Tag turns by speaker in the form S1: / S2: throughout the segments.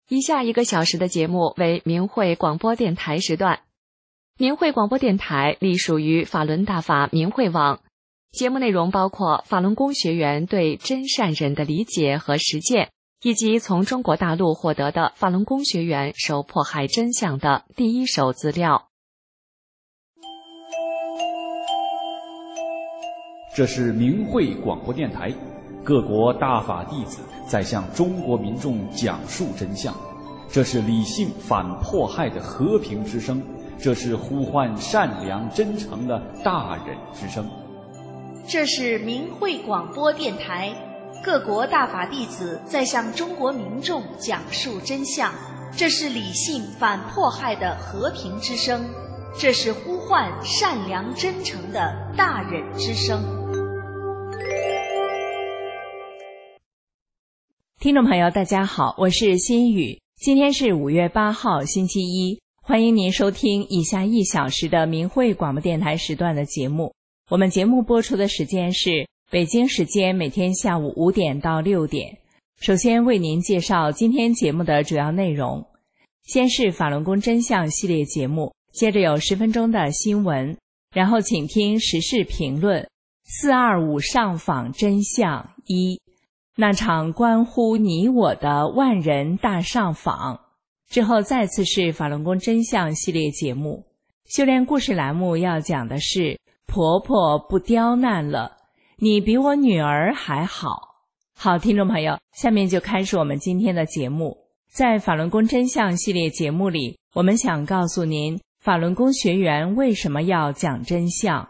S1: 以下1个小时的节目为明慧广播电台时段。明慧广播电台隶属于法轮大法明慧网，节目内容包括法轮功学员对真善忍的理解和实践，以及从中国大陆获得的法轮功学员受迫害真相的第一手资料。
S2: 这是明慧广播电台，各国大法弟子在向中国民众讲述真相，这是理性反迫害的和平之声，这是呼唤善良真诚的大忍之声。
S3: 这是明慧广播电台，各国大法弟子在向中国民众讲述真相，这是理性反迫害的和平之声，这是呼唤善良真诚的大忍之声。
S4: 听众朋友大家好，我是心雨，今天是5月8号星期一，欢迎您收听以下1小时的明慧广播电台时段的节目。我们节目播出的时间是北京时间每天下午5点到6点。首先为您介绍今天节目的主要内容，先是法轮功真相系列节目，接着有10分钟的新闻，然后请听时事评论425上访真相1，那场关乎你我的万人大上访。之后再次是法轮功真相系列节目，修炼故事栏目要讲的是婆婆不刁难了，你比我女儿还好。好，听众朋友，下面就开始我们今天的节目。在法轮功真相系列节目里，我们想告诉您法轮功学员为什么要讲真相。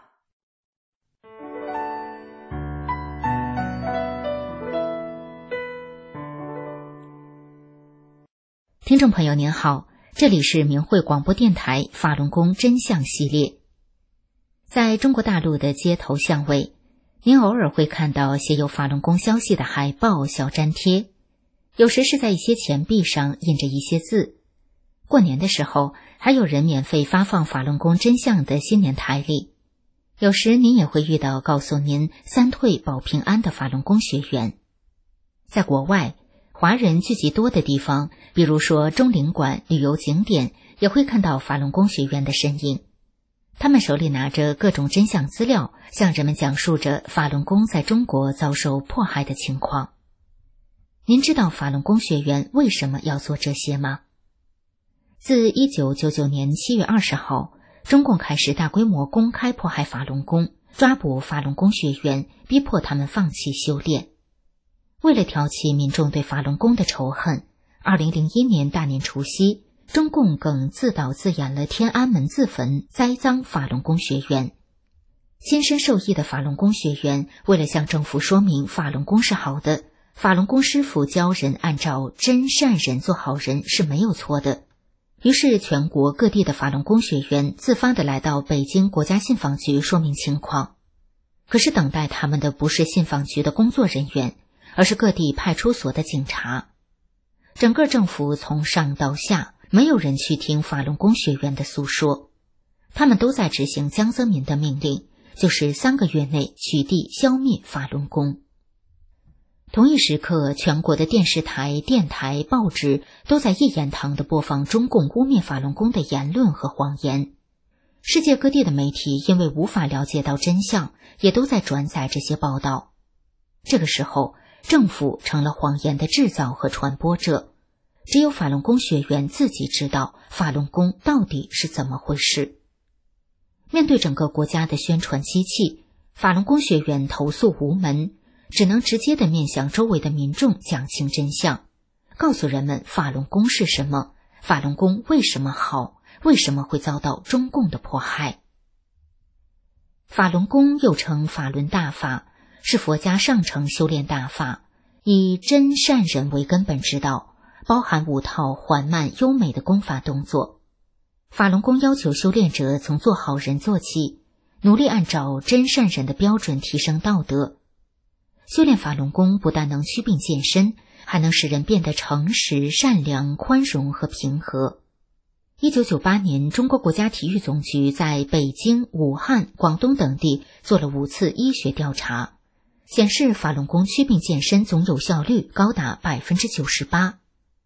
S5: 听众朋友您好，这里是明慧广播电台法轮功真相系列。在中国大陆的街头巷尾，您偶尔会看到写有法轮功消息的海报、小粘贴，有时是在一些钱币上印着一些字。过年的时候，还有人免费发放法轮功真相的新年台历。有时您也会遇到告诉您3退保平安的法轮功学员。在国外，华人聚集多的地方，比如说中领馆、旅游景点，也会看到法轮功学员的身影。他们手里拿着各种真相资料，向人们讲述着法轮功在中国遭受迫害的情况。您知道法轮功学员为什么要做这些吗？自1999年7月20号，中共开始大规模公开迫害法轮功，抓捕法轮功学员，逼迫他们放弃修炼。为了挑起民众对法轮功的仇恨，2001年大年除夕，中共更自导自演了天安门自焚，栽赃法轮功学员。亲身受益的法轮功学员为了向政府说明法轮功是好的，法轮功师傅教人按照真善忍做好人是没有错的，于是全国各地的法轮功学员自发地来到北京国家信访局说明情况。可是等待他们的不是信访局的工作人员，而是各地派出所的警察。整个政府从上到下，没有人去听法轮功学员的诉说，他们都在执行江泽民的命令，就是3个月内取缔消灭法轮功。同一时刻，全国的电视台、电台、报纸都在一言堂地播放中共污蔑法轮功的言论和谎言。世界各地的媒体因为无法了解到真相，也都在转载这些报道。这个时候，政府成了谎言的制造和传播者，只有法轮功学员自己知道法轮功到底是怎么回事。面对整个国家的宣传机器，法轮功学员投诉无门，只能直接地面向周围的民众讲清真相，告诉人们法轮功是什么，法轮功为什么好，为什么会遭到中共的迫害。法轮功又称法轮大法，是佛家上乘修炼大法，以真善忍为根本之道，包含5套缓慢优美的功法动作。法轮功要求修炼者从做好人做起，努力按照真善忍的标准提升道德。修炼法轮功不但能祛病健身，还能使人变得诚实、善良、宽容和平和。1998年，中国国家体育总局在北京、武汉、广东等地做了5次医学调查，显示法轮功祛病健身总有效率高达98%。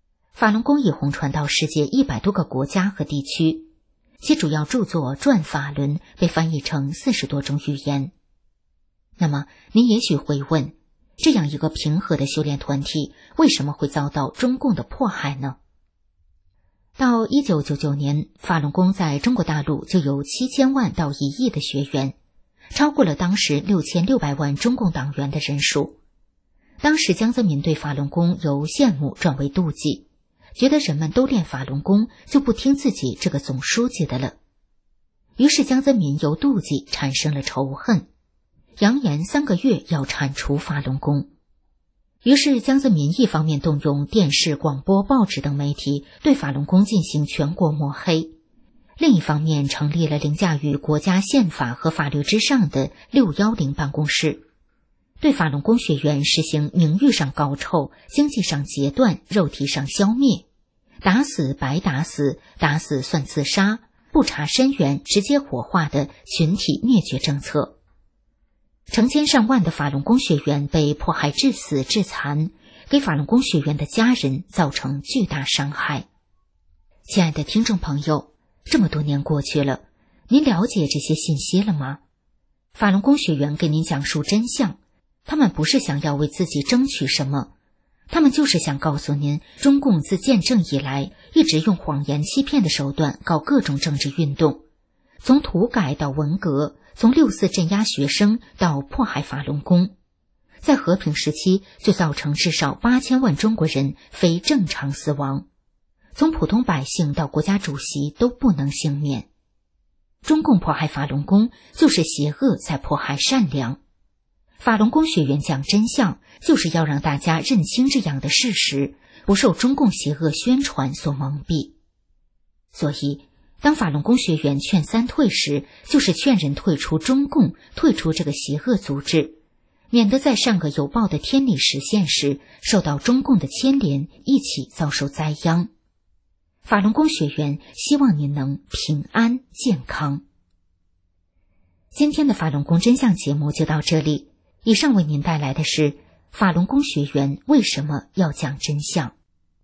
S5: 法轮功已红传到世界100多个国家和地区，其主要著作《转法轮》被翻译成40多种语言。那么您也许会问，这样一个平和的修炼团体为什么会遭到中共的迫害呢？到1999年，法轮功在中国大陆就有7000万到1亿的学员，超过了当时6600万中共党员的人数。当时江泽民对法轮功由羡慕转为妒忌，觉得人们都练法轮功，就不听自己这个总书记的了。于是江泽民由妒忌产生了仇恨，扬言3个月要铲除法轮功。于是江泽民一方面动用电视、广播、报纸等媒体对法轮功进行全国抹黑，另一方面成立了凌驾于国家宪法和法律之上的610办公室，对法轮功学员实行名誉上高臭、经济上截断、肉体上消灭，打死白打死，打死算自杀，不查深源直接火化的群体灭绝政策。成千上万的法轮功学员被迫害致死致残，给法轮功学员的家人造成巨大伤害。亲爱的听众朋友，这么多年过去了，您了解这些信息了吗？法轮功学员给您讲述真相，他们不是想要为自己争取什么，他们就是想告诉您，中共自建政以来一直用谎言欺骗的手段搞各种政治运动，从土改到文革，从6·4镇压学生到迫害法轮功，在和平时期就造成至少8000万中国人非正常死亡，从普通百姓到国家主席都不能幸免。中共迫害法轮功，就是邪恶在迫害善良。法轮功学员讲真相，就是要让大家认清这样的事实，不受中共邪恶宣传所蒙蔽。所以当法轮功学员劝3退时，就是劝人退出中共，退出这个邪恶组织，免得在上个有报的天理实现时，受到中共的牵连，一起遭受灾殃。法轮功学员希望您能平安健康。今天的法轮功真相节目就到这里，以上为您带来的是法轮功学员为什么要讲真相。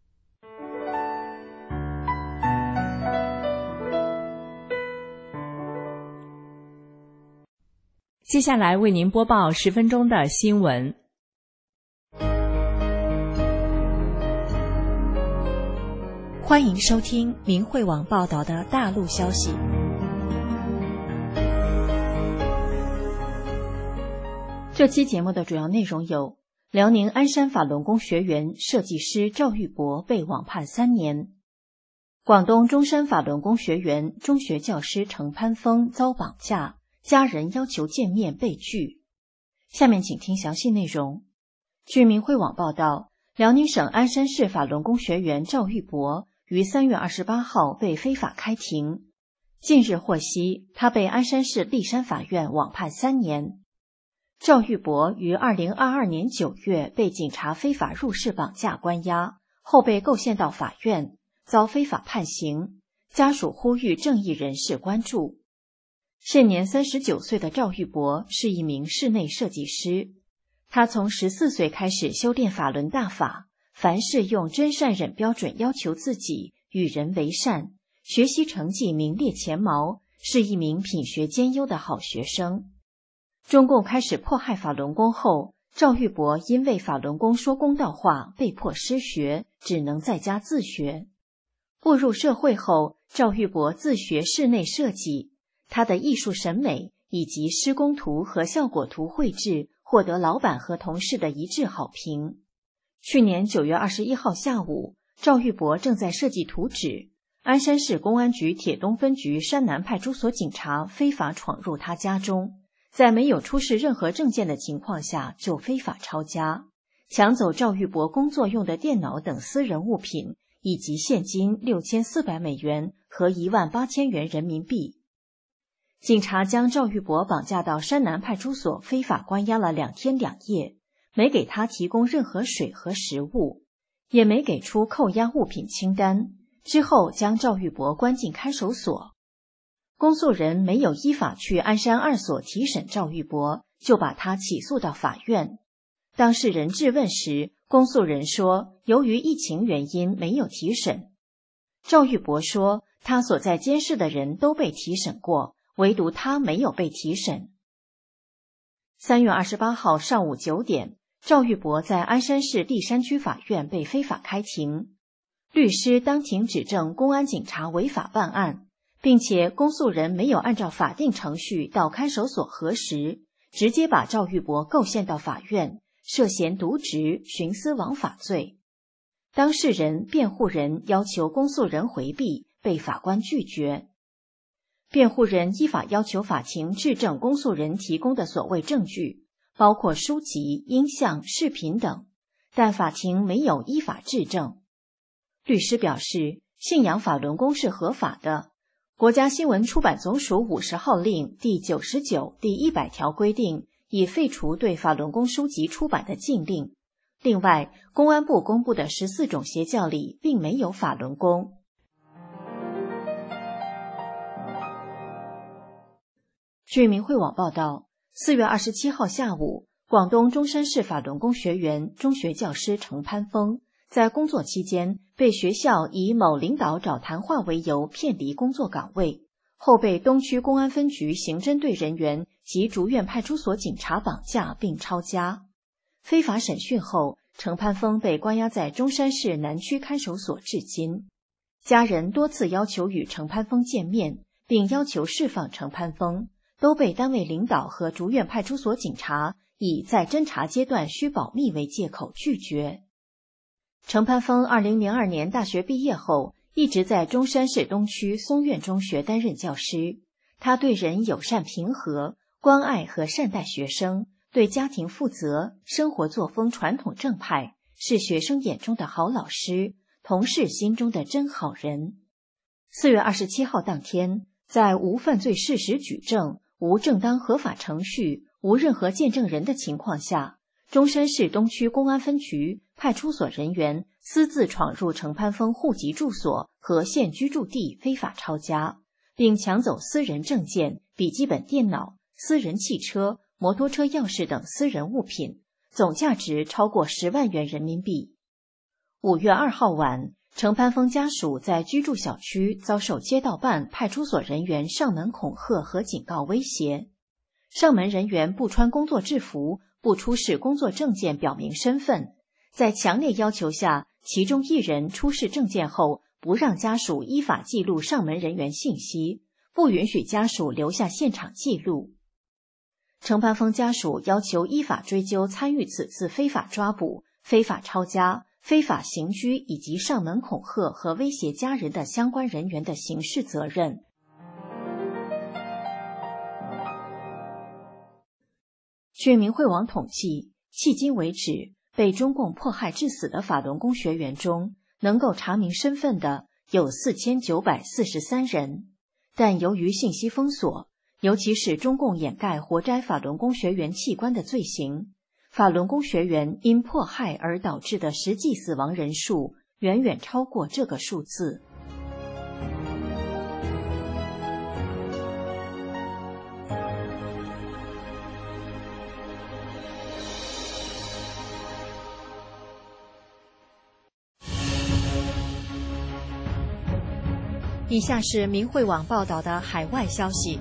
S4: 接下来为您播报10分钟的新闻。
S6: 欢迎收听明慧网报道的大陆消息。这期节目的主要内容有：辽宁鞍山法轮功学员设计师赵玉博被网判3年；广东中山法轮功学员中学教师程潘峰遭绑架，家人要求见面被拒。下面请听详细内容。据明慧网报道，辽宁省鞍山市法轮功学员赵玉博于3月28号被非法开庭。近日获悉，他被鞍山市璧山法院网判3年。赵玉博于2022年9月被警察非法入室绑架关押，后被构陷到法院，遭非法判刑。家属呼吁正义人士关注。现年39岁的赵玉博是一名室内设计师，他从14岁开始修炼法轮大法，凡事用真善忍标准要求自己，与人为善，学习成绩名列前茅，是一名品学兼优的好学生。中共开始迫害法轮功后，赵玉博因为法轮功说公道话，被迫失学，只能在家自学。步入社会后，赵玉博自学室内设计，他的艺术审美以及施工图和效果图绘制获得老板和同事的一致好评。去年9月21号下午，赵玉博正在设计图纸，鞍山市公安局铁东分局山南派出所警察非法闯入他家中，在没有出示任何证件的情况下就非法抄家，抢走赵玉博工作用的电脑等私人物品，以及现金6400美元和18000元人民币。警察将赵玉博绑架到山南派出所，非法关押了2天2夜，没给他提供任何水和食物，也没给出扣押物品清单。之后将赵玉博关进看守所。公诉人没有依法去鞍山2所提审赵玉博，就把他起诉到法院。 当事人质问时，公诉人说由于疫情原因没有提审。赵玉博说他所在监视的人都被提审过，唯独他没有被提审。3月28号上午9点，赵玉博在鞍山市砾山区法院被非法开庭。律师当庭指证公安警察违法办案，并且公诉人没有按照法定程序到看守所核实，直接把赵玉博构陷到法院，涉嫌渎职、徇私枉法罪。当事人、辩护人要求公诉人回避，被法官拒绝。辩护人依法要求法庭质证公诉人提供的所谓证据，包括书籍、音像、视频等，但法庭没有依法质证。律师表示，信仰法轮功是合法的。国家新闻出版总署50号令第99、第100条规定，已废除对法轮功书籍出版的禁令。另外，公安部公布的14种邪教里并没有法轮功。据明慧网报道，4月27号下午，广东中山市法轮功学员中学教师程攀峰在工作期间被学校以某领导找谈话为由骗离工作岗位，后被东区公安分局刑侦队人员及竹院派出所警察绑架并抄家。非法审讯后，程攀峰被关押在中山市南区看守所至今。家人多次要求与程攀峰见面，并要求释放程攀峰，都被单位领导和竹院派出所警察以在侦查阶段需保密为借口拒绝。程攀峰2002年大学毕业后，一直在中山市东区松苑中学担任教师。他对人友善平和，关爱和善待学生，对家庭负责，生活作风传统正派，是学生眼中的好老师，同事心中的真好人。4月27号当天，在无犯罪事实举证、无正当合法程序、无任何见证人的情况下，中山市东区公安分局派出所人员私自闯入程攀峰户籍住所和现居住地非法抄家，并抢走私人证件、笔记本电脑、私人汽车、摩托车钥匙等私人物品，总价值超过10万元人民币。5月2号晚，程攀峰家属在居住小区遭受街道办、派出所人员上门恐吓和警告威胁。上门人员不穿工作制服，不出示工作证件表明身份，在强烈要求下，其中一人出示证件后，不让家属依法记录上门人员信息，不允许家属留下现场记录。程攀峰家属要求依法追究参与此次非法抓捕、非法抄家、非法刑拘以及上门恐吓和威胁家人的相关人员的刑事责任。据明慧网统计，迄今为止，被中共迫害致死的法轮功学员中，能够查明身份的有4943人，但由于信息封锁，尤其是中共掩盖活摘法轮功学员器官的罪行，法轮功学员因迫害而导致的实际死亡人数远远超过这个数字。以下是明慧网报道的海外消息，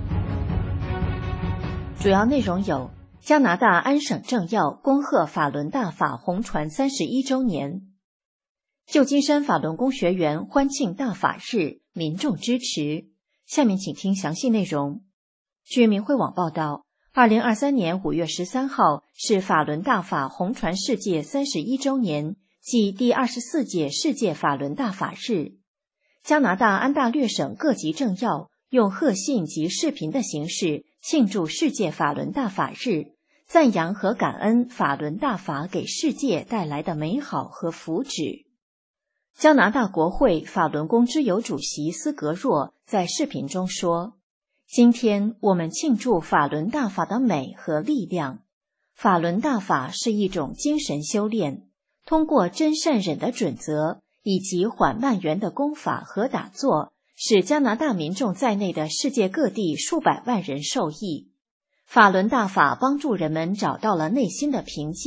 S6: 主要内容有：加拿大安省政要恭贺法轮大法红传31周年；旧金山法轮功学员欢庆大法日，民众支持。下面请听详细内容。据明慧网报道，2023年5月13号是法轮大法红传世界31周年，即第24届世界法轮大法日。加拿大安大略省各级政要用贺信及视频的形式庆祝世界法轮大法日，赞扬和感恩法轮大法给世界带来的美好和福祉。加拿大国会法轮功之友主席斯格若在视频中说：“今天我们庆祝法轮大法的美和力量。法轮大法是一种精神修炼，通过真善忍的准则以及缓慢圆的功法和打坐，使加拿大民众在内的世界各地数百万人受益。法轮大法帮助人们找到了内心的平静，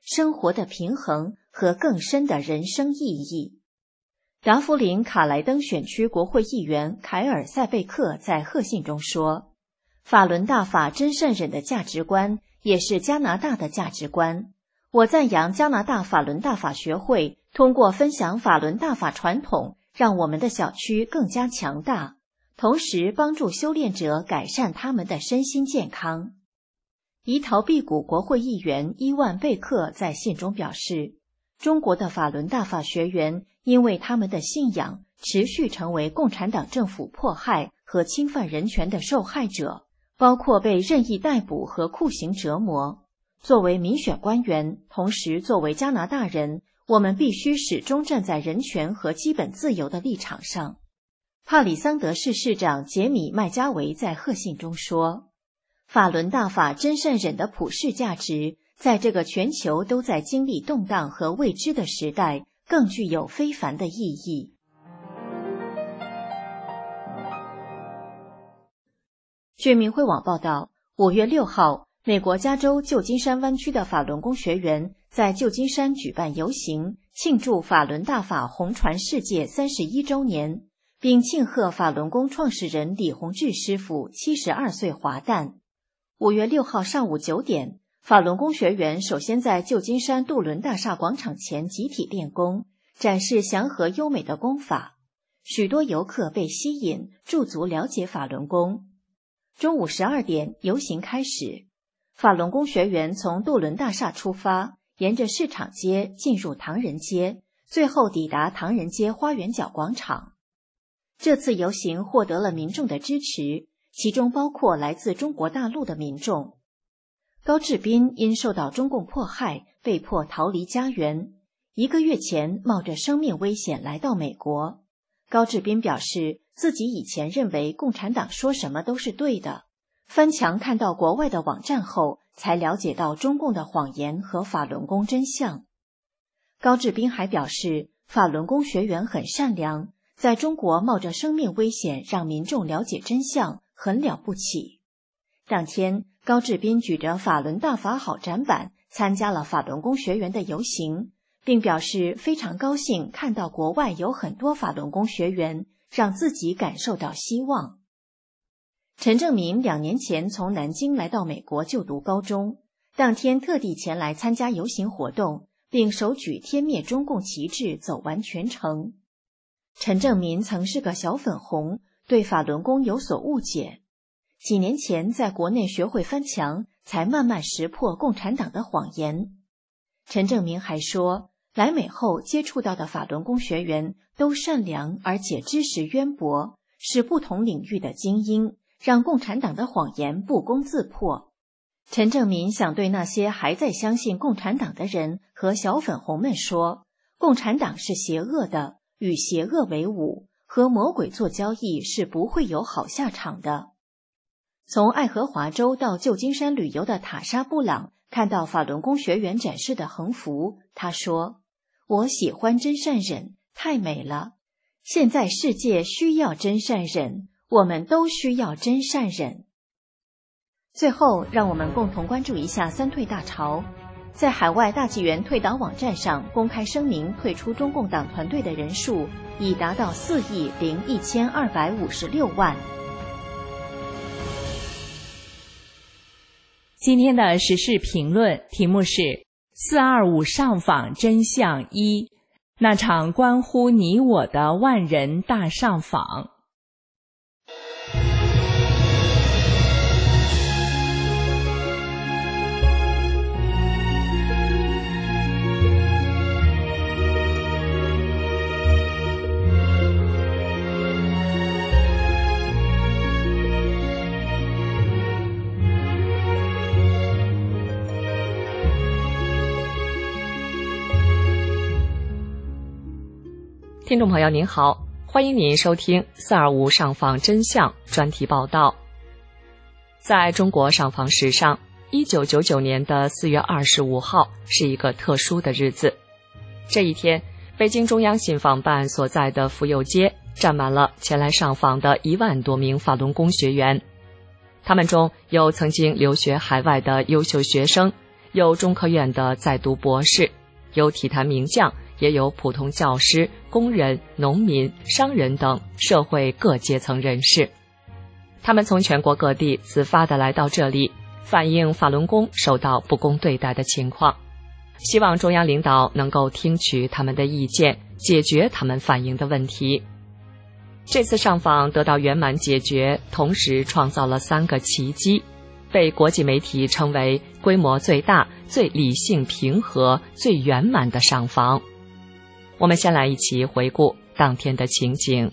S6: 生活的平衡和更深的人生意义。达弗林卡莱登选区国会议员凯尔塞贝克在贺信中说，法伦大法真善忍的价值观也是加拿大的价值观。我赞扬加拿大法伦大法学会通过分享法伦大法传统，让我们的小区更加强大，同时帮助修炼者改善他们的身心健康。怡陶毕谷国会议员伊万贝克在信中表示，中国的法伦大法学员因为他们的信仰持续成为共产党政府迫害和侵犯人权的受害者，包括被任意逮捕和酷刑折磨。作为民选官员，同时作为加拿大人，我们必须始终站在人权和基本自由的立场上。帕里桑德市市长杰米麦加维在贺信中说，法伦大法真善忍的普世价值在这个全球都在经历动荡和未知的时代更具有非凡的意义。据明慧网报道，5月6号，美国加州旧金山湾区的法轮功学员在旧金山举办游行，庆祝法轮大法红传世界31周年，并庆贺法轮功创始人李洪志师傅72岁华诞。5月6号上午9点，法轮功学员首先在旧金山杜伦大厦广场前集体练功，展示祥和优美的功法。许多游客被吸引，驻足了解法轮功。中午12点，游行开始。法轮功学员从杜伦大厦出发，沿着市场街进入唐人街，最后抵达唐人街花园角广场。这次游行获得了民众的支持，其中包括来自中国大陆的民众。高志斌因受到中共迫害，被迫逃离家园。1个月前，冒着生命危险来到美国。高志斌表示，自己以前认为共产党说什么都是对的，翻墙看到国外的网站后，才了解到中共的谎言和法轮功真相。高志斌还表示，法轮功学员很善良，在中国冒着生命危险让民众了解真相，很了不起。当天，高志斌举着法轮大法好展板参加了法轮功学员的游行，并表示非常高兴看到国外有很多法轮功学员，让自己感受到希望。陈正民2年前从南京来到美国就读高中，当天特地前来参加游行活动，并手举天灭中共旗帜走完全程。陈正民曾是个小粉红，对法轮功有所误解。几年前在国内学会翻墙，才慢慢识破共产党的谎言。陈正民还说，来美后接触到的法轮功学员都善良而且知识渊博，是不同领域的精英，让共产党的谎言不攻自破。陈正民想对那些还在相信共产党的人和小粉红们说，共产党是邪恶的，与邪恶为伍，和魔鬼做交易是不会有好下场的。从爱荷华州到旧金山旅游的塔莎布朗看到法轮功学员展示的横幅，他说，我喜欢真善忍，太美了。现在世界需要真善忍，我们都需要真善忍。最后，让我们共同关注一下三退大潮。在海外大纪元退党网站上公开声明退出中共党团队的人数已达到4.0256万。
S4: 今天的时事评论题目是425上访真相1，那场关乎你我的万人大上访。
S1: 听众朋友您好，欢迎您收听425上访真相专题报道。在中国上访史上，1999年的4月25号是一个特殊的日子。这一天，北京中央信访办所在的妇幼街站满了前来上访的1万多名法轮功学员。他们中有曾经留学海外的优秀学生， 有中科院的在读博士，有体坛名将，也有普通教师、工人、农民、商人等社会各阶层人士。他们从全国各地自发地来到这里，反映法轮功受到不公对待的情况，希望中央领导能够听取他们的意见，解决他们反映的问题。这次上访得到圆满解决，同时创造了3个奇迹，被国际媒体称为规模最大、最理性平和、最圆满的上访。我们先来一起回顾当天的情景。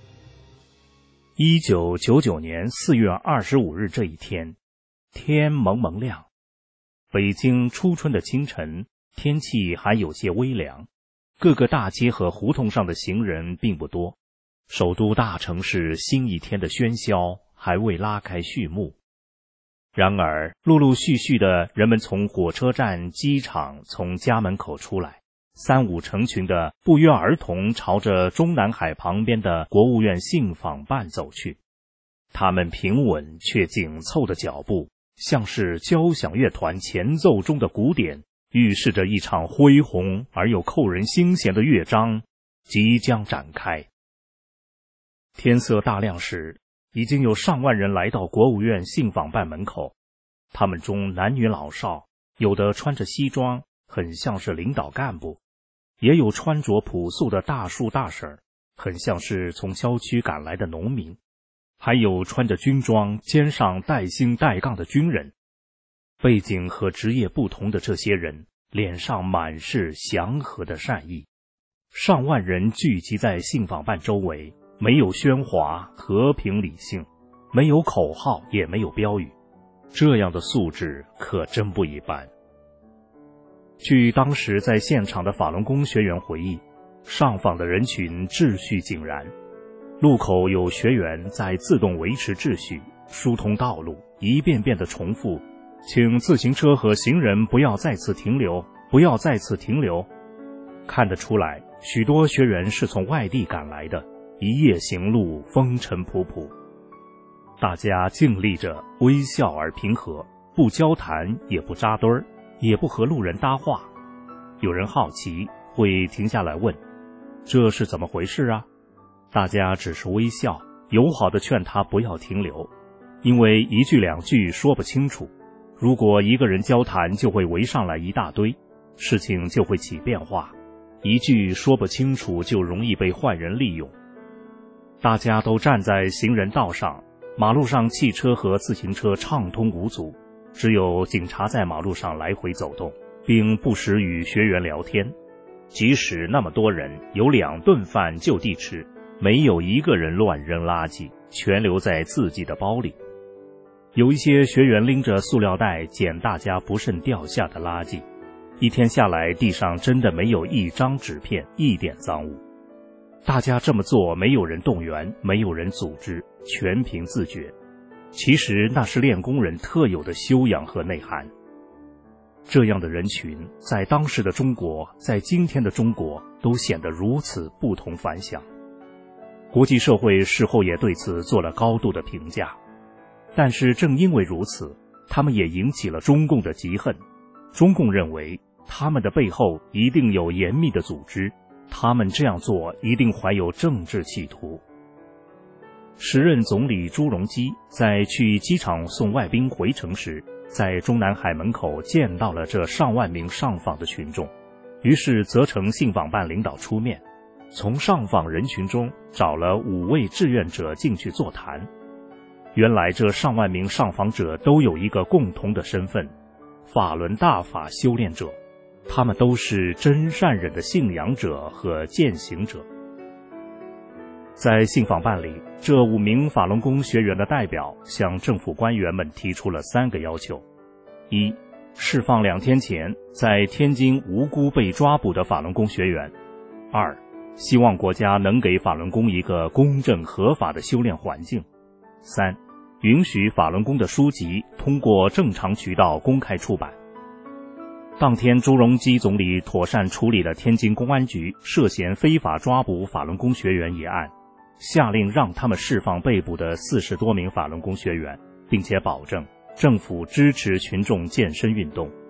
S7: 1999年4月25日这一天，天蒙蒙亮，北京初春的清晨，天气还有些微凉，各个大街和胡同上的行人并不多，首都大城市新一天的喧嚣还未拉开序幕。然而，陆陆续续的人们从火车站、机场，从家门口出来，3、5成群的不约而同朝着中南海旁边的国务院信访办走去。他们平稳却紧凑的脚步，像是交响乐团前奏中的鼓点，预示着一场恢宏而又扣人心弦的乐章即将展开。天色大亮时，已经有上万人来到国务院信访办门口，他们中男女老少，有的穿着西装，很像是领导干部，也有穿着朴素的大叔大婶，很像是从郊区赶来的农民，还有穿着军装，肩上带星带杠的军人。背景和职业不同的这些人，脸上满是祥和的善意。上万人聚集在信访办周围，没有喧哗，和平理性，没有口号，也没有标语，这样的素质可真不一般。据当时在现场的法轮功学员回忆，上访的人群秩序井然，路口有学员在自动维持秩序，疏通道路，一遍遍地重复，请自行车和行人不要再次停留，不要再次停留。看得出来，许多学员是从外地赶来的，一夜行路，风尘仆仆。大家静立着，微笑而平和，不交谈，也不扎堆儿，也不和路人搭话。有人好奇，会停下来问，这是怎么回事啊？大家只是微笑，友好地劝他不要停留，因为一句两句说不清楚，如果一个人交谈，就会围上来一大堆，事情就会起变化，一句说不清楚就容易被坏人利用。大家都站在行人道上，马路上汽车和自行车畅通无阻，只有警察在马路上来回走动，并不时与学员聊天。即使那么多人，有2顿饭就地吃，没有一个人乱扔垃圾，全留在自己的包里。有一些学员拎着塑料袋捡大家不慎掉下的垃圾，一天下来，地上真的没有一张纸片，一点脏物。大家这么做，没有人动员，没有人组织，全凭自觉。其实那是练功人特有的修养和内涵。这样的人群，在当时的中国，在今天的中国，都显得如此不同凡响。国际社会事后也对此做了高度的评价。但是正因为如此，他们也引起了中共的嫉恨。中共认为，他们的背后一定有严密的组织，他们这样做一定怀有政治企图。时任总理朱镕基在去机场送外宾回城时，在中南海门口见到了这上万名上访的群众，于是责成信访办领导出面，从上访人群中找了5位志愿者进去座谈。原来这上万名上访者都有一个共同的身份，法轮大法修炼者，他们都是真善忍的信仰者和践行者。在信访办里，这5名法轮功学员的代表向政府官员们提出了3个要求：一、释放2天前在天津无辜被抓捕的法轮功学员；二、希望国家能给法轮功一个公正合法的修炼环境；三、允许法轮功的书籍通过正常渠道公开出版。当天，朱镕基总理妥善处理了天津公安局涉嫌非法抓捕法轮功学员一案，下令让他们释放被捕的40多名法轮功学员，并且保证政府支持群众健身运动，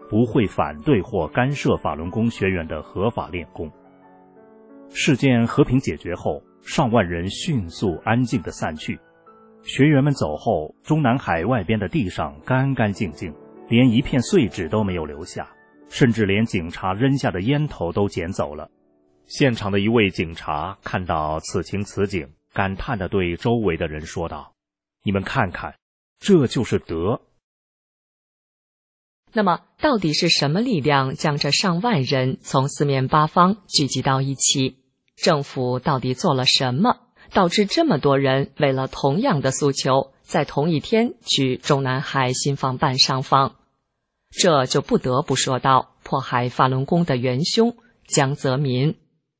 S7: 不会反对或干涉法轮功学员的合法练功。事件和平解决后，上万人迅速安静地散去。学员们走后，中南海外边的地上干干净净，连一片碎纸都没有留下，甚至连警察扔下的烟头都捡走了。现场的一位警察看到此情此景，感叹地对周围的人说道：“你们看看，这就是德。”
S1: 那么，到底是什么力量将这上万人从四面八方聚集到一起？政府到底做了什么，导致这么多人为了同样的诉求，在同一天去中南海新坊办上访？这就不得不说到迫害法轮功的元凶江泽民。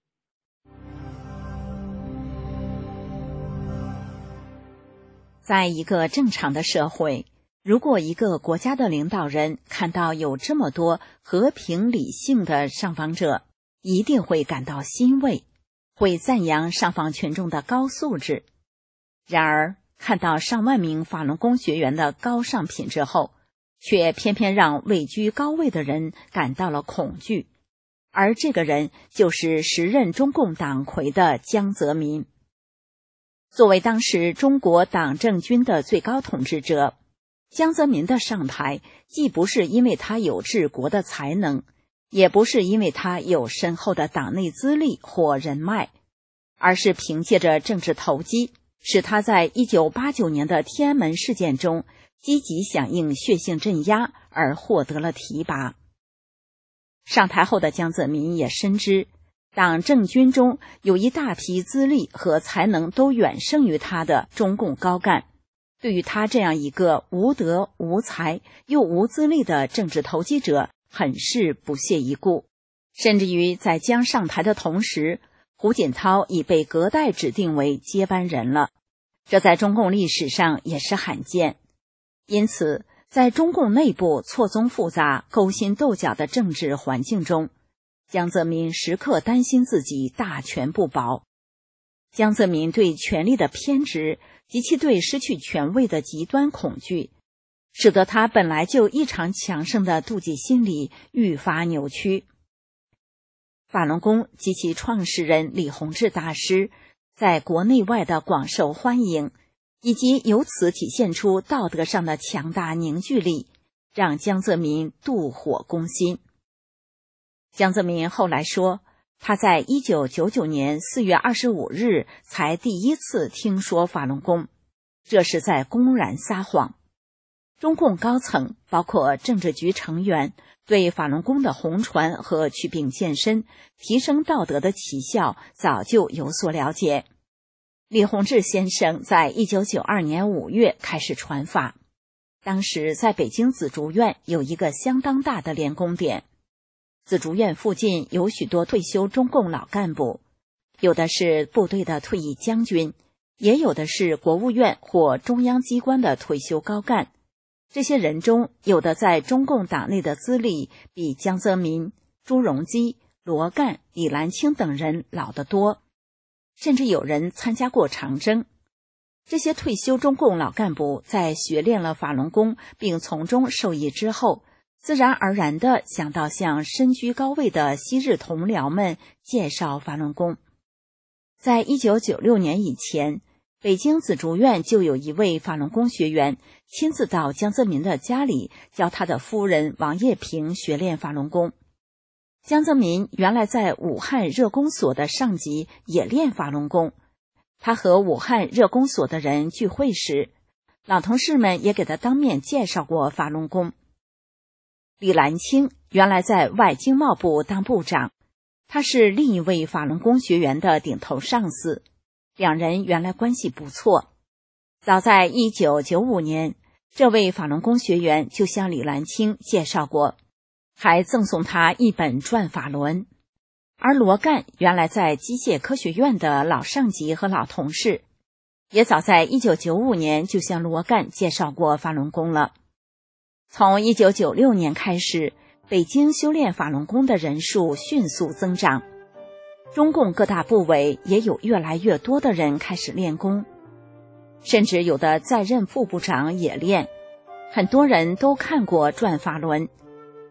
S6: 在一个正常的社会，如果一个国家的领导人看到有这么多和平理性的上访者，一定会感到欣慰，会赞扬上访群众的高素质。然而，看到上万名法轮功学员的高尚品质后，却偏偏让位居高位的人感到了恐惧，而这个人就是时任中共党魁的江泽民。作为当时中国党政军的最高统治者，江泽民的上台既不是因为他有治国的才能，也不是因为他有深厚的党内资历或人脉，而是凭借着政治投机，使他在1989年的天安门事件中积极响应血性镇压而获得了提拔。上台后的江泽民也深知，党政军中有一大批资历和才能都远胜于他的中共高干，对于他这样一个无德无才又无资历的政治投机者很是不屑一顾，甚至于在江上台的同时，胡锦涛已被隔代指定为接班人了，这在中共历史上也是罕见。因此，在中共内部错综复杂、勾心斗角的政治环境中，江泽民时刻担心自己大权不保。江泽民对权力的偏执及其对失去权位的极端恐惧，使得他本来就异常强盛的妒忌心理愈发扭曲。法轮功及其创始人李洪志大师在国内外的广受欢迎，以及由此体现出道德上的强大凝聚力，让江泽民妒火攻心。江泽民后来说，他在1999年4月25日才第一次听说法轮功，这是在公然撒谎。中共高层包括政治局成员对法轮功的红传和祛病健身、提升道德的奇效早就有所了解。李洪志先生在1992年5月开始传法，当时在北京紫竹院有一个相当大的练功点。紫竹院附近有许多退休中共老干部，有的是部队的退役将军，也有的是国务院或中央机关的退休高干。这些人中，有的在中共党内的资历比江泽民、朱镕基、罗干、李兰清等人老得多，甚至有人参加过长征。这些退休中共老干部在学练了法轮功并从中受益之后，自然而然地想到向身居高位的昔日同僚们介绍法轮功。在1996年以前，北京紫竹院就有一位法轮功学员亲自到江泽民的家里教他的夫人王叶萍学练法轮功。江泽民原来在武汉热工所的上级也练法轮功，他和武汉热工所的人聚会时，老同事们也给他当面介绍过法轮功。李兰清原来在外经贸部当部长，他是另一位法轮功学员的顶头上司，两人原来关系不错。早在1995年，这位法轮功学员就向李兰清介绍过，还赠送他一本转法轮。而罗干原来在机械科学院的老上级和老同事，也早在1995年就向罗干介绍过法轮功了。从1996年开始，北京修炼法轮功的人数迅速增长，中共各大部委也有越来越多的人开始练功，甚至有的在任副部长也练。很多人都看过转法轮，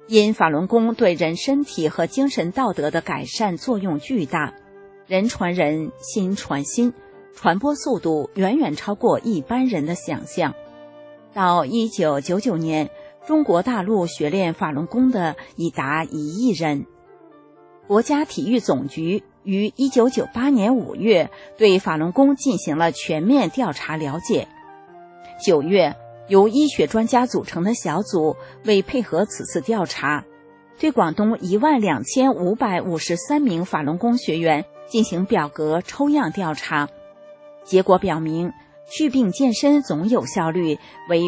S6: 因法轮功对人身体和精神道德的改善作用巨大，人传人，心传心，传播速度远远超过一般人的想象。到1999年，中国大陆学练法轮功的已达1亿人。国家体育总局于1998年5月对法轮功进行了全面调查了解。9月，由医学专家组成的小组为配合此次调查，对广东12553名法轮功学员进行表格抽样调查，结果表明祛病健身总有效率为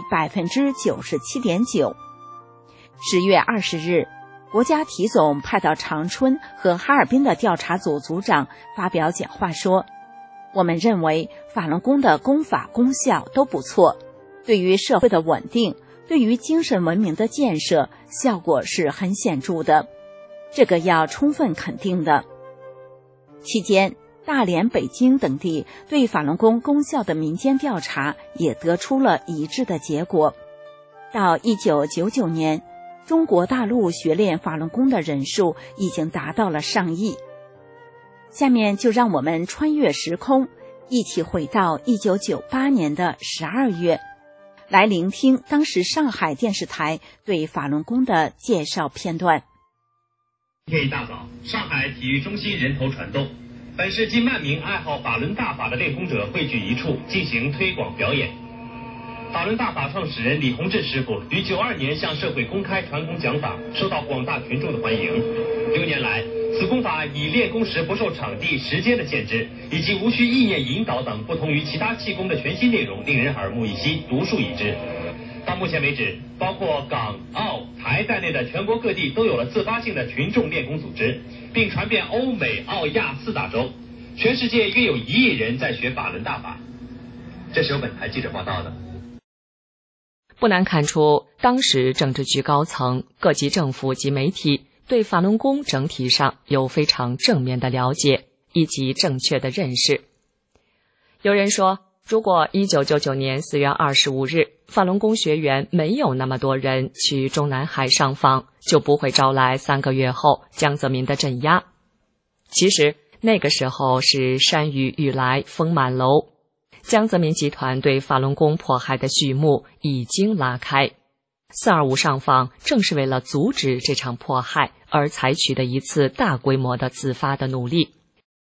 S6: 97.9%。10月20日，国家体总派到长春和哈尔滨的调查组组长发表讲话说，我们认为法轮功的功法功效都不错，对于社会的稳定，对于精神文明的建设，效果是很显著的，这个要充分肯定的。期间，大连、北京等地对法轮功功效的民间调查也得出了一致的结果。到1999年，中国大陆学练法轮功的人数已经达到了上亿。下面就让我们穿越时空，一起回到1998年的12月，来聆听当时上海电视台对法轮功的介绍片段。
S8: 今天一大早，上海体育中心人头攒动，本市近万名爱好法轮大法的练功者汇聚一处进行推广表演。法轮大法创始人李洪志师傅于92年向社会公开传功讲法，受到广大群众的欢迎。6年来，此功法以练功时不受场地、时间的限制，以及无需意念引导等不同于其他气功的全新内容，令人耳目一新、独树一帜。到目前为止，包括港、澳、台在内的全国各地都有了自发性的群众练功组织，并传遍欧美、澳亚4大洲，全世界约有1亿人在学法轮大法。这是由本台记者报道的。
S1: 不难看出，当时政治局高层、各级政府及媒体对法轮功整体上有非常正面的了解以及正确的认识。有人说，如果1999年4月25日法轮功学员没有那么多人去中南海上访，就不会招来3个月后江泽民的镇压。其实那个时候是山雨欲来风满楼，江泽民集团对法轮功迫害的序幕已经拉开。425上访正是为了阻止这场迫害而采取的一次大规模的自发的努力。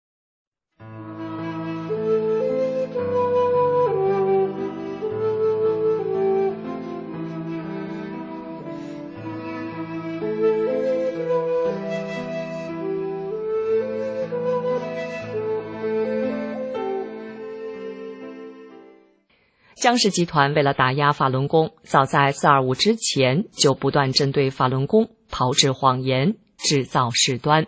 S1: 江氏集团为了打压法轮功，早在425之前就不断针对法轮功炮制谎言，制造事端。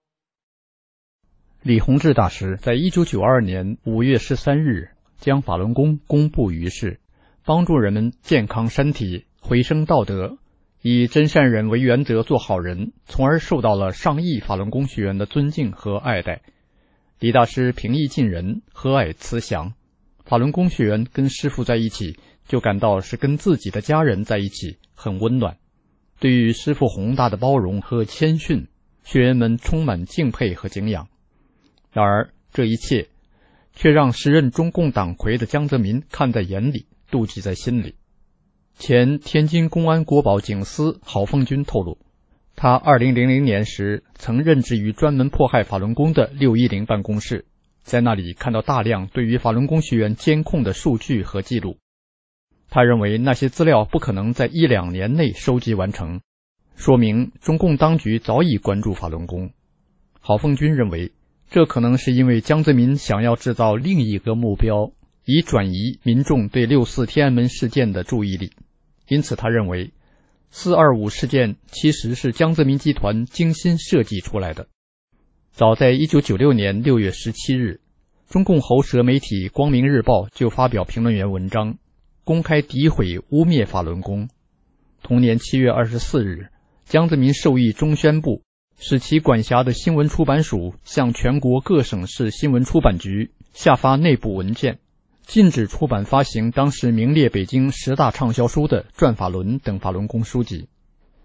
S9: 李洪志大师在1992年5月13日将法轮功公布于世，帮助人们健康身体，回升道德，以真善人为原则做好人，从而受到了上亿法轮功学员的尊敬和爱戴。李大师平易近人，和蔼慈祥，法轮功学员跟师父在一起，就感到是跟自己的家人在一起，很温暖。对于师父宏大的包容和谦逊，学员们充满敬佩和敬仰。然而，这一切却让时任中共党魁的江泽民看在眼里，妒忌在心里。前天津公安国保警司郝凤军透露，他2000年时曾任职于专门迫害法轮功的610办公室，在那里看到大量对于法轮功学员监控的数据和记录。他认为那些资料不可能在1-2年内收集完成，说明中共当局早已关注法轮功。郝凤军认为，这可能是因为江泽民想要制造另一个目标，以转移民众对6·4天安门事件的注意力。因此他认为425事件其实是江泽民集团精心设计出来的。早在1996年6月17日，中共喉舌媒体光明日报就发表评论员文章，公开诋毁污蔑法轮功。同年7月24日，江泽民授意中宣部使其管辖的新闻出版署向全国各省市新闻出版局下发内部文件，禁止出版发行当时名列北京10大畅销书的《转法轮》等法轮功书籍。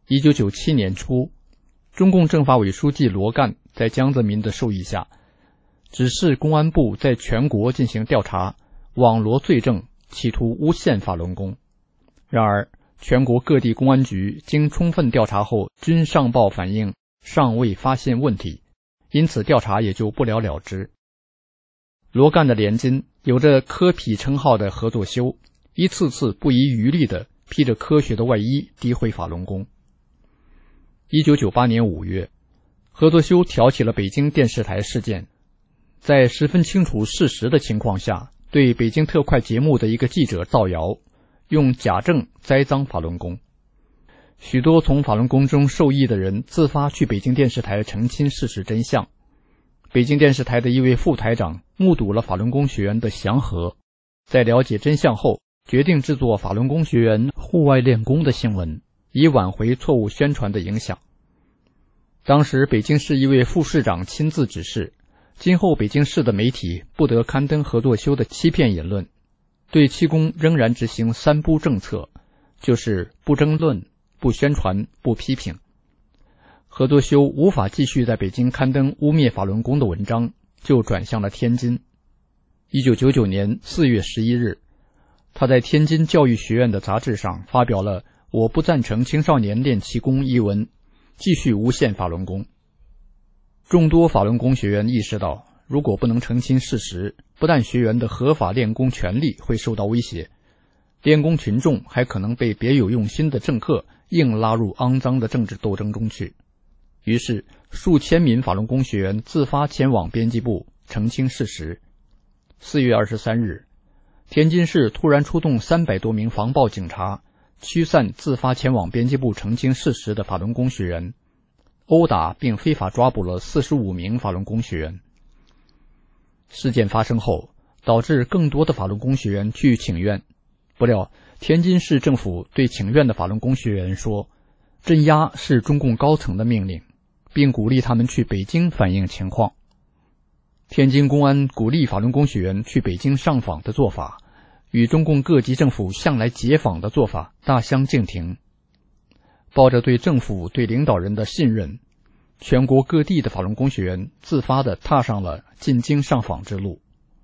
S9: 1997年初，中共政法委书记罗干在江泽民的授意下，指示公安部在全国进行调查，网罗罪证，企图诬陷法轮功。然而，全国各地公安局经充分调查后，均上报反映尚未发现问题，因此调查也就不了了之。罗干的连襟，有着科痞称号的合作修，一次次不遗余力地披着科学的外衣诋毁法轮功。1998年5月，合作修挑起了北京电视台事件，在十分清楚事实的情况下，对北京特快节目的一个记者造谣，用假证栽赃法轮功。许多从法轮功中受益的人自发去北京电视台澄清事实真相。北京电视台的一位副台长目睹了法轮功学员的祥和，在了解真相后，决定制作法轮功学员户外练功的新闻，以挽回错误宣传的影响。当时北京市一位副市长亲自指示，今后北京市的媒体不得刊登合作修的欺骗言论，对气功仍然执行3不政策，就是不争论、不宣传、不批评。合作修无法继续在北京刊登污蔑法轮功的文章，就转向了天津。1999年4月11日，他在天津教育学院的杂志上发表了《我不赞成青少年练气功》一文，继续诬陷法轮功。众多法轮功学员意识到，如果不能澄清事实，不但学员的合法练功权利会受到威胁，练功群众还可能被别有用心的政客硬拉入肮脏的政治斗争中去。于是，数千名法轮功学员自发前往编辑部澄清事实。4月23日，天津市突然出动300多名防暴警察，驱散自发前往编辑部澄清事实的法轮功学员，殴打并非法抓捕了45名法轮功学员。事件发生后，导致更多的法轮功学员去请愿。不料，天津市政府对请愿的法轮功学员说，镇压是中共高层的命令，并鼓励他们去北京反映情况。天津公安鼓励法轮功学员去北京上访的做法，与中共各级政府向来解访的做法大相径庭。抱着对政府、对领导人的信任，全国各地的法轮功学员自发地踏上了进京上访之路。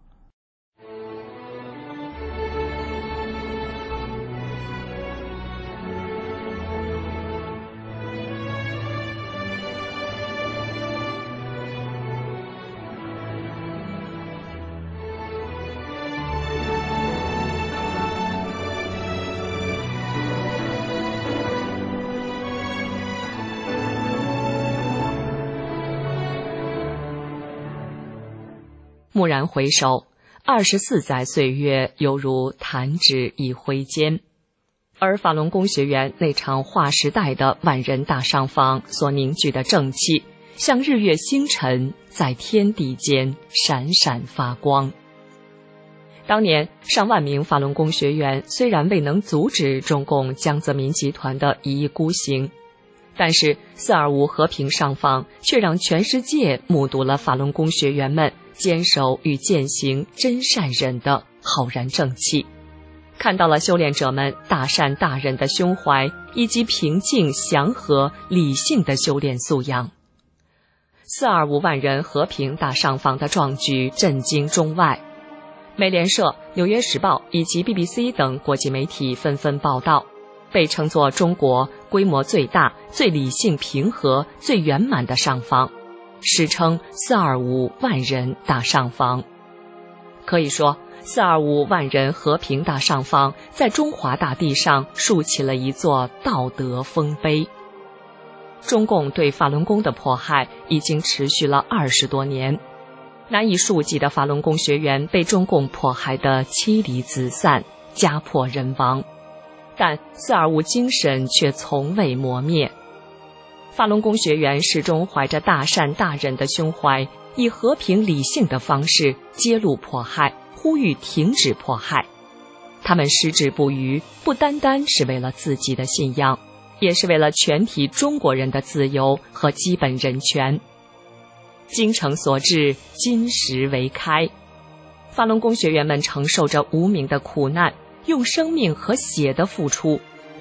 S1: 蓦然回首，24载岁月犹如弹指一挥间。而法轮功学员那场划时代的万人大上访所凝聚的正气，像日月星辰，在天地间闪闪发光。当年上万名法轮功学员虽然未能阻止中共江泽民集团的一意孤行，但是425和平上访却让全世界目睹了法轮功学员们坚守与践行真善忍的浩然正气，看到了修炼者们大善大忍的胸怀，以及平静祥和理性的修炼素养。425万人和平大上访的壮举震惊中外，美联社、纽约时报以及 BBC 等国际媒体纷纷报道，被称作中国规模最大、最理性平和、最圆满的上访，史称425万人大上访。可以说，425万人和平大上访在中华大地上竖起了一座道德丰碑。中共对法轮功的迫害已经持续了20多年，难以数计的法轮功学员被中共迫害得妻离子散、家破人亡，但425精神却从未磨灭。法轮功学员始终怀着大善大忍的胸怀，以和平理性的方式揭露迫害，呼吁停止迫害。他们矢志不渝，不单单是为了自己的信仰，也是为了全体中国人的自由和基本人权。精诚所至，金石为开。法轮功学员们承受着无名的苦难，用生命和血的付出，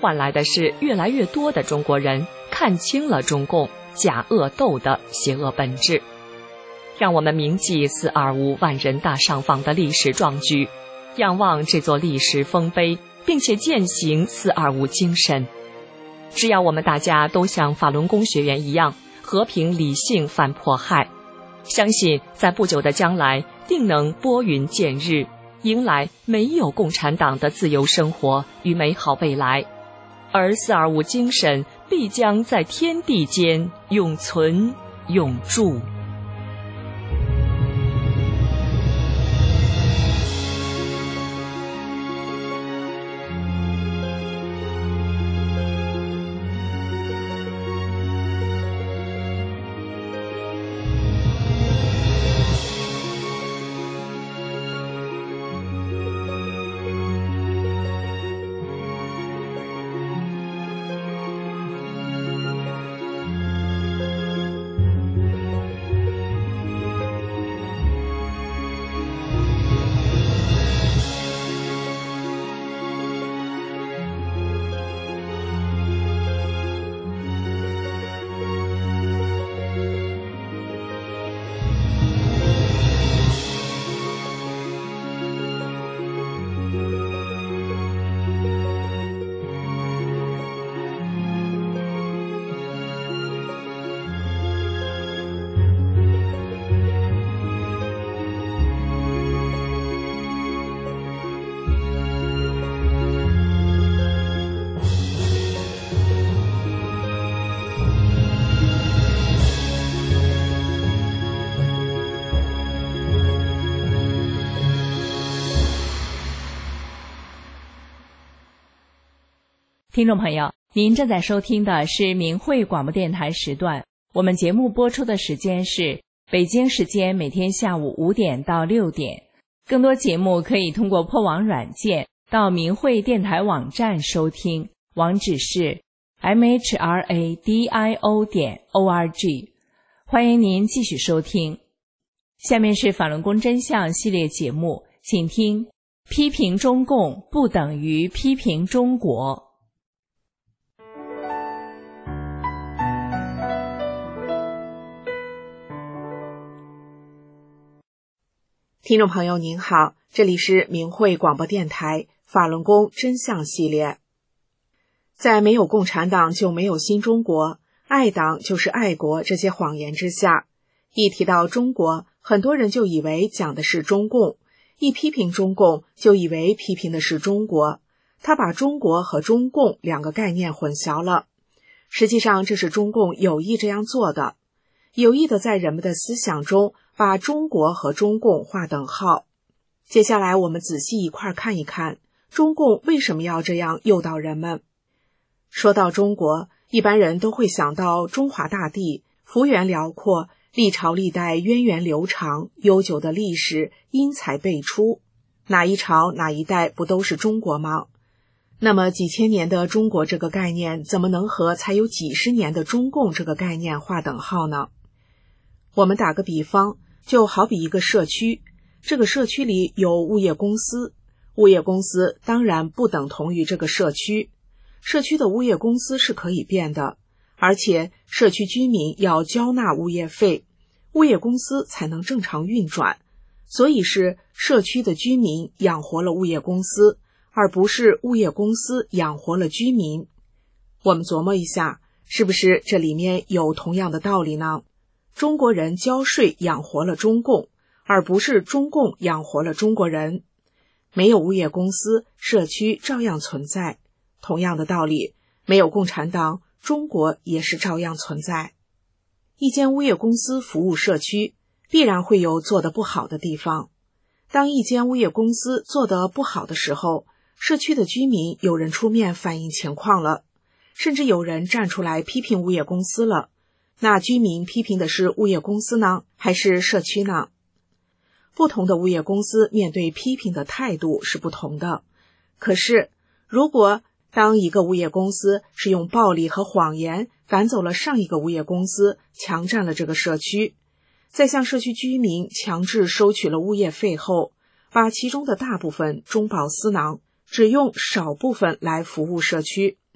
S1: 换来的是越来越多的中国人看清了中共假恶斗的邪恶本质。让我们铭记425万人大上访的历史壮举，仰望这座历史丰碑，并且践行425精神。只要我们大家都像法轮功学员一样，和平理性反迫害，相信在不久的将来定能拨云见日，迎来没有共产党的自由生活与美好未来，而425精神必将在天地间永存永驻。
S4: 听众朋友，您正在收听的是明慧广播电台时段，我们节目播出的时间是北京时间每天下午5点到6点。更多节目可以通过破网软件到明慧电台网站收听，网址是 mhradio.org。欢迎您继续收听。下面是法轮功真相系列节目，请听批评中共不等于批评中国。
S10: 听众朋友您好，这里是明慧广播电台法轮功真相系列。在没有共产党就没有新中国，爱党就是爱国这些谎言之下，一提到中国，很多人就以为讲的是中共，一批评中共就以为批评的是中国，他把中国和中共两个概念混淆了。实际上这是中共有意这样做的，有意的在人们的思想中把中国和中共划等号。接下来我们仔细一块看一看，中共为什么要这样诱导人们。说到中国，一般人都会想到中华大地，幅员辽阔，历朝历代源远流长，悠久的历史，英才辈出，哪一朝哪一代不都是中国吗？那么几千年的中国这个概念，怎么能和才有几十年的中共这个概念划等号呢？我们打个比方，就好比一个社区，这个社区里有物业公司，物业公司当然不等同于这个社区，社区的物业公司是可以变的，而且社区居民要交纳物业费，物业公司才能正常运转，所以是社区的居民养活了物业公司，而不是物业公司养活了居民。我们琢磨一下，是不是这里面有同样的道理呢？中国人交税养活了中共，而不是中共养活了中国人。没有物业公司，社区照样存在。同样的道理，没有共产党，中国也是照样存在。一间物业公司服务社区，必然会有做得不好的地方。当一间物业公司做得不好的时候，社区的居民有人出面反映情况了，甚至有人站出来批评物业公司了。那居民批评的是物业公司呢，还是社区呢？不同的物业公司面对批评的态度是不同的。可是，如果当一个物业公司是用暴力和谎言赶走了上一个物业公司，强占了这个社区，再向社区居民强制收取了物业费后，把其中的大部分中饱私囊，只用少部分来服务社区，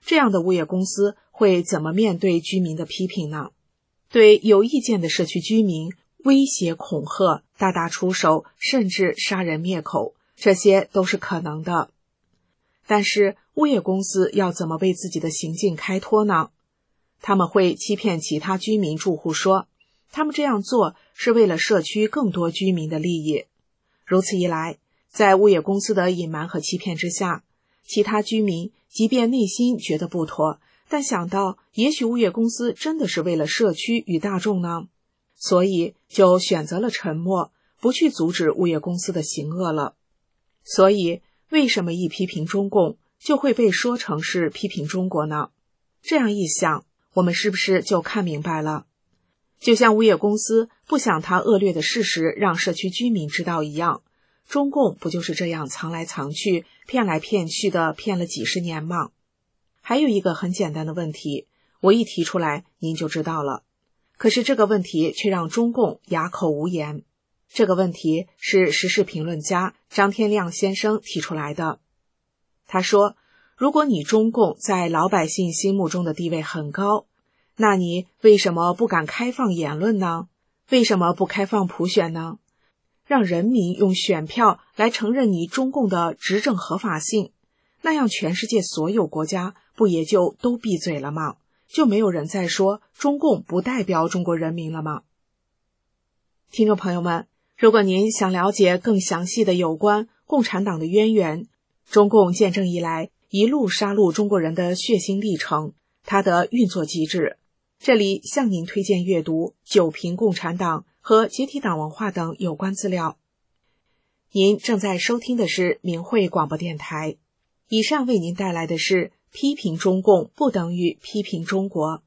S10: 这样的物业公司会怎么面对居民的批评呢？对有意见的社区居民威胁恐吓、大打出手，甚至杀人灭口，这些都是可能的。但是物业公司要怎么为自己的行径开脱呢？他们会欺骗其他居民住户说，他们这样做是为了社区更多居民的利益。如此一来，在物业公司的隐瞒和欺骗之下，其他居民即便内心觉得不妥，但想到也许物业公司真的是为了社区与大众呢，所以就选择了沉默，不去阻止物业公司的行恶了。所以为什么一批评中共就会被说成是批评中国呢？这样一想，我们是不是就看明白了？就像物业公司不想他恶劣的事实让社区居民知道一样，中共不就是这样藏来藏去、骗来骗去的骗了几十年吗？还有一个很简单的问题，我一提出来您就知道了，可是这个问题却让中共哑口无言。这个问题是时事评论家张天亮先生提出来的。他说，如果你中共在老百姓心目中的地位很高，那你为什么不敢开放言论呢？为什么不开放普选呢？让人民用选票来承认你中共的执政合法性，那样全世界所有国家不也就都闭嘴了吗？就没有人再说中共不代表中国人民了吗？听众朋友们，如果您想了解更详细的有关共产党的渊源，中共建政以来一路杀戮中国人的血腥历程，它的运作机制，这里向您推荐阅读《九评共产党》和解体党文化等有关资料。您正在收听的是明慧广播电台，以上为您带来的是批评中共不等于批评中国。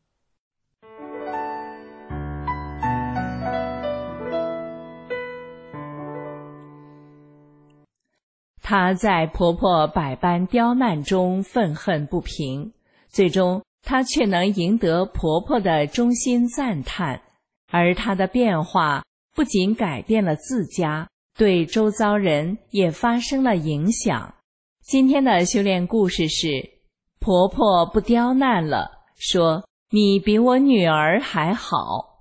S4: 她在婆婆百般刁难中愤恨不平，最终她却能赢得婆婆的衷心赞叹，而她的变化不仅改变了自家，对周遭人也发生了影响。今天的修炼故事是，婆婆不刁难了，说你比我女儿还好。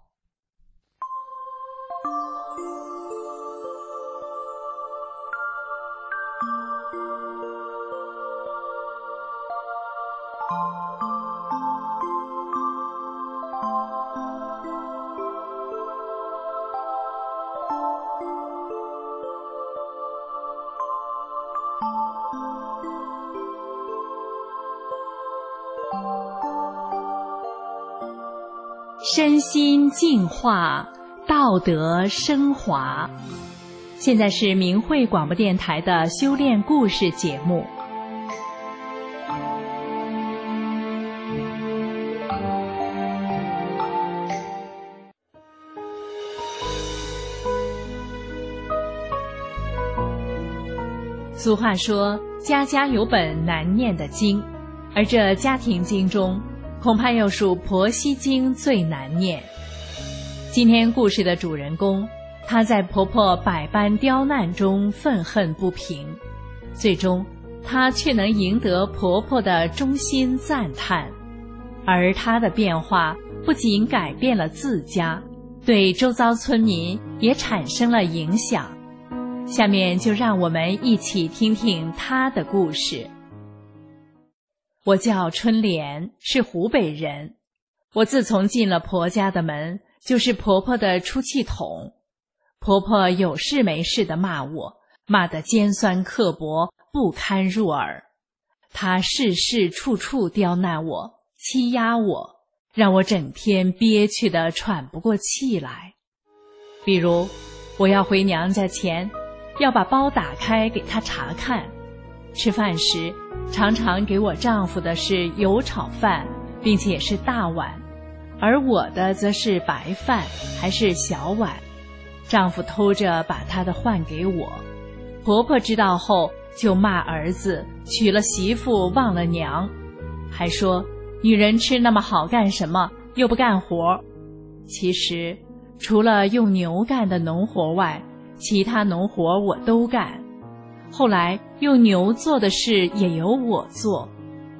S4: 身心净化，道德升华。现在是明慧广播电台的修炼故事节目。俗话说，家家有本难念的经，而这家庭经中，恐怕要数婆媳经最难念。今天故事的主人公，她在婆婆百般刁难中愤恨不平，最终她却能赢得婆婆的衷心赞叹，而她的变化不仅改变了自家，对周遭村民也产生了影响。下面就让我们一起听听她的故事。我叫春莲，是湖北人。我自从进了婆家的门，就是婆婆的出气筒。婆婆有事没事地骂我，骂得尖酸刻薄，不堪入耳。她事事处处刁难我，欺压我，让我整天憋屈得喘不过气来。比如，我要回娘家前，要把包打开给她查看。吃饭时，常常给我丈夫的是油炒饭，并且是大碗，而我的则是白饭，还是小碗。丈夫偷着把他的换给我。婆婆知道后就骂儿子娶了媳妇忘了娘，还说女人吃那么好干什么，又不干活。其实除了用牛干的农活外，其他农活我都干。后来用牛做的事也由我做。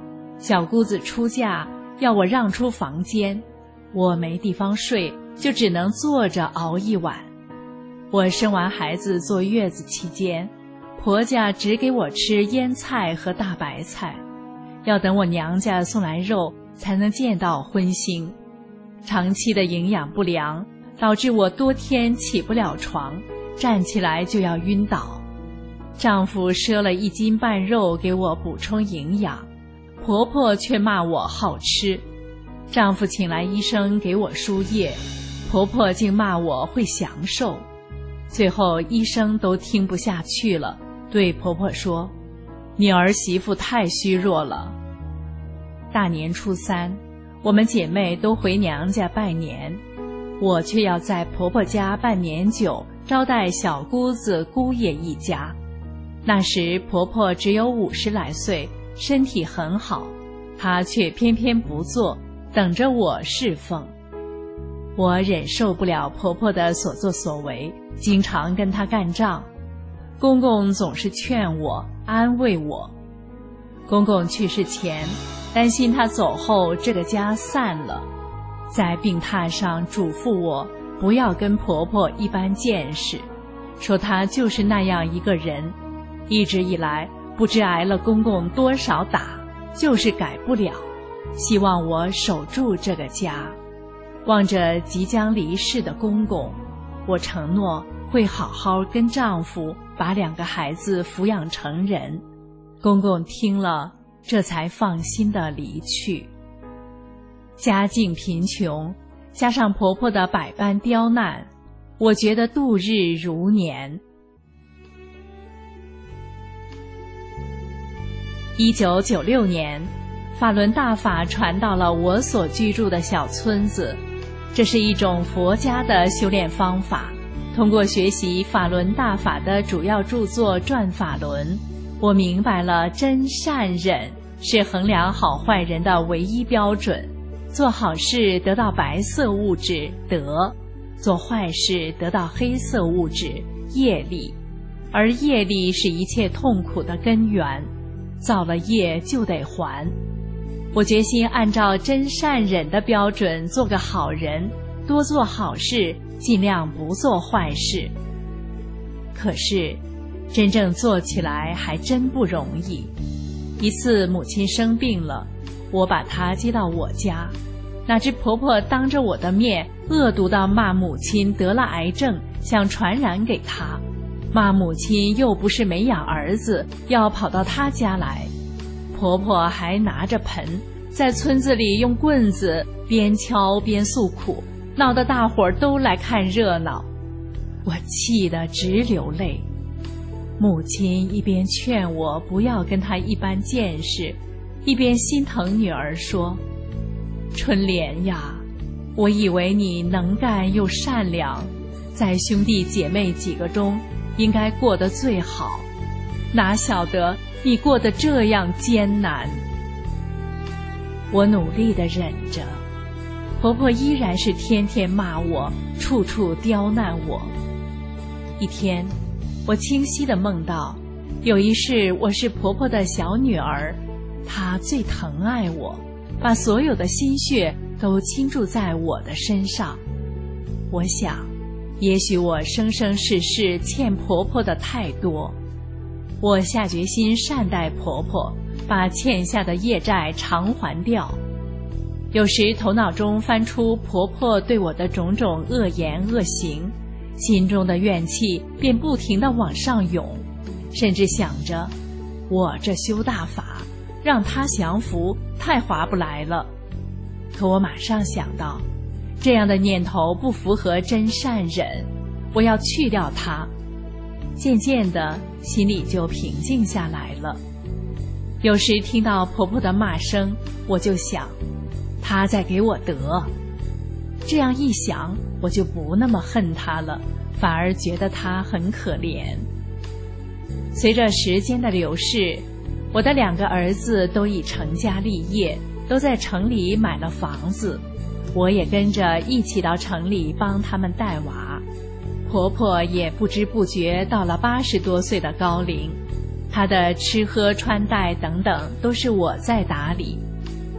S4: 小姑子出嫁，要我让出房间，我没地方睡，就只能坐着熬一晚。我生完孩子坐月子期间，婆家只给我吃腌菜和大白菜，要等我娘家送来肉才能见到荤腥。长期的营养不良导致我多天起不了床，站起来就要晕倒。丈夫赊了1斤半肉给我补充营养，婆婆却骂我好吃。丈夫请来医生给我输液，婆婆竟骂我会享受。最后医生都听不下去了，对婆婆说：“你儿媳妇太虚弱了。”大年初3，我们姐妹都回娘家拜年，我却要在婆婆家办年酒，招待小姑子姑爷一家。那时婆婆只有50来岁，身体很好，她却偏偏不做，等着我侍奉。我忍受不了婆婆的所作所为，经常跟她干仗。公公总是劝我，安慰我。公公去世前，担心他走后这个家散了，在病榻上嘱咐我不要跟婆婆一般见识，说她就是那样一个人，一直以来不知挨了公公多少打，就是改不了，希望我守住这个家。望着即将离世的公公，我承诺会好好跟丈夫把2个孩子抚养成人。公公听了，这才放心地离去。家境贫穷，加上婆婆的百般刁难，我觉得度日如年。1996年，法轮大法传到了我所居住的小村子。这是一种佛家的修炼方法，通过学习法轮大法的主要著作《转法轮》，我明白了真善忍是衡量好坏人的唯一标准。做好事得到白色物质德，做坏事得到黑色物质业力，而业力是一切痛苦的根源，造了业就得还。我决心按照真善忍的标准做个好人，多做好事，尽量不做坏事。可是真正做起来还真不容易。一次母亲生病了，我把她接到我家，哪知婆婆当着我的面恶毒地骂母亲得了癌症，想传染给她，骂母亲又不是没养儿子，要跑到她家来。婆婆还拿着盆在村子里用棍子边敲边诉苦，闹得大伙儿都来看热闹。我气得直流泪。母亲一边劝我不要跟她一般见识，一边心疼女儿说：“春莲呀，我以为你能干又善良，在兄弟姐妹几个中应该过得最好，哪晓得你过得这样艰难。”我努力地忍着，婆婆依然是天天骂我，处处刁难我。一天，我清晰地梦到，有一世我是婆婆的小女儿，她最疼爱我，把所有的心血都倾注在我的身上。我想，也许我生生世世欠婆婆的太多。我下决心善待婆婆，把欠下的业债偿还掉。有时头脑中翻出婆婆对我的种种恶言恶行，心中的怨气便不停地往上涌，甚至想着，我这修大法，让她降服太划不来了。可我马上想到，这样的念头不符合真善忍，我要去掉它。渐渐的，心里就平静下来了。有时听到婆婆的骂声，我就想，她在给我得。这样一想，我就不那么恨她了，反而觉得她很可怜。随着时间的流逝，我的2个儿子都已成家立业，都在城里买了房子，我也跟着一起到城里帮他们带娃。婆婆也不知不觉到了80多岁的高龄，她的吃喝穿戴等等都是我在打理，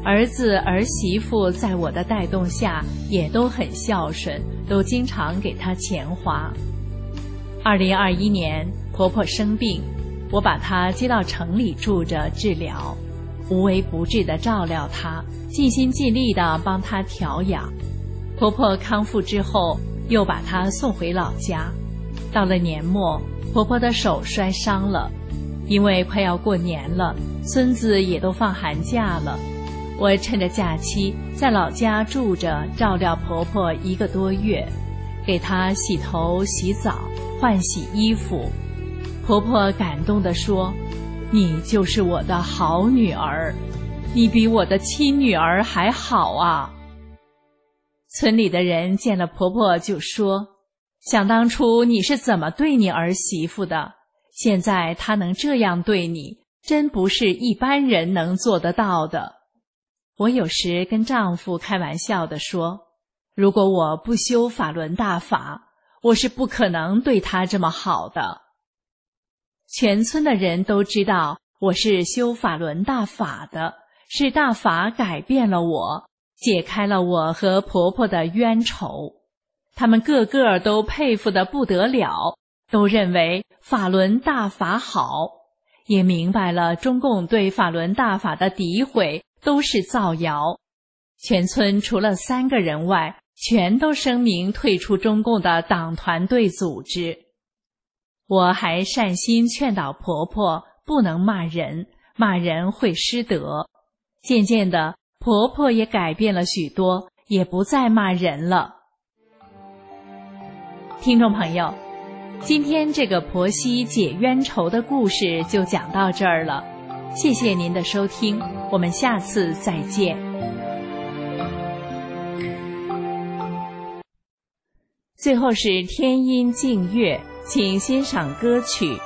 S4: 儿子儿媳妇在我的带动下也都很孝顺，都经常给她钱花。2021年婆婆生病，我把她接到城里住着治疗，无微不至地照料她，尽心尽力地帮她调养。婆婆康复之后，又把她送回老家。到了年末，婆婆的手摔伤了，因为快要过年了，孙子也都放寒假了，我趁着假期在老家住着，照料婆婆1个多月，给她洗头洗澡换洗衣服。婆婆感动地说，你就是我的好女儿，你比我的亲女儿还好啊。村里的人见了婆婆就说，想当初你是怎么对你儿媳妇的，现在她能这样对你，真不是一般人能做得到的。我有时跟丈夫开玩笑地说，如果我不修法轮大法，我是不可能对她这么好的。全村的人都知道我是修法轮大法的，是大法改变了我，解开了我和婆婆的冤仇。他们个个都佩服得不得了，都认为法轮大法好，也明白了中共对法轮大法的诋毁都是造谣。全村除了3个人外，全都声明退出中共的党团队组织。我还善心劝导婆婆不能骂人，骂人会失德。渐渐的，婆婆也改变了许多，也不再骂人了。听众朋友，今天这个婆媳解冤仇的故事就讲到这儿了，谢谢您的收听，我们下次再见。最后是天音静月，请欣赏歌曲。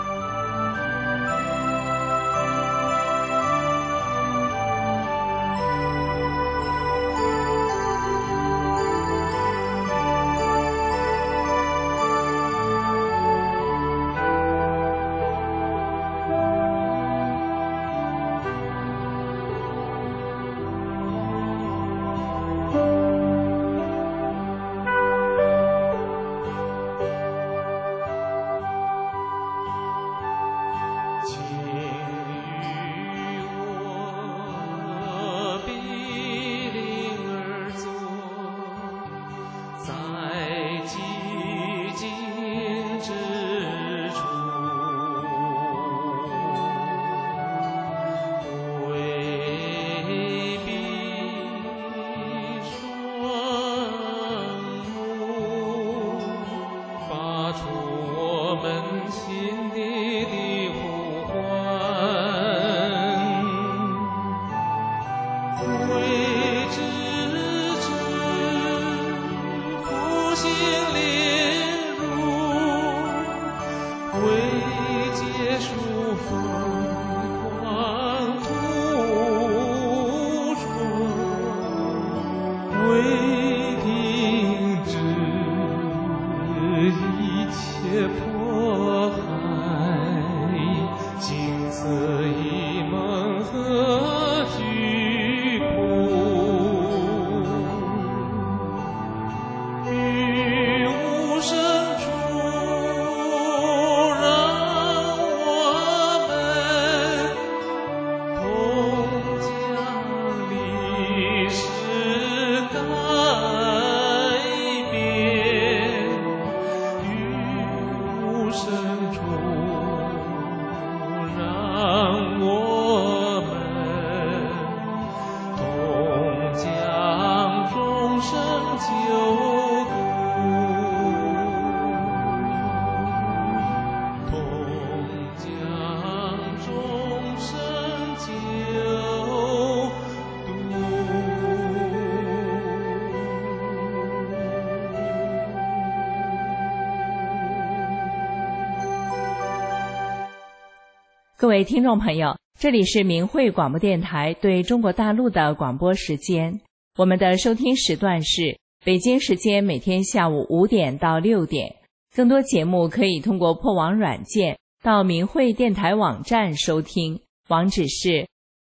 S4: 各位听众朋友，这里是明慧广播电台对中国大陆的广播时间。我们的收听时段是北京时间每天下午5点到6点。更多节目可以通过破网软件到明慧电台网站收听，网址是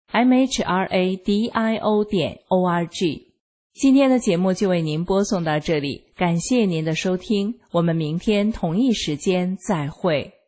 S4: mhradio.org。今天的节目就为您播送到这里，感谢您的收听，我们明天同一时间再会。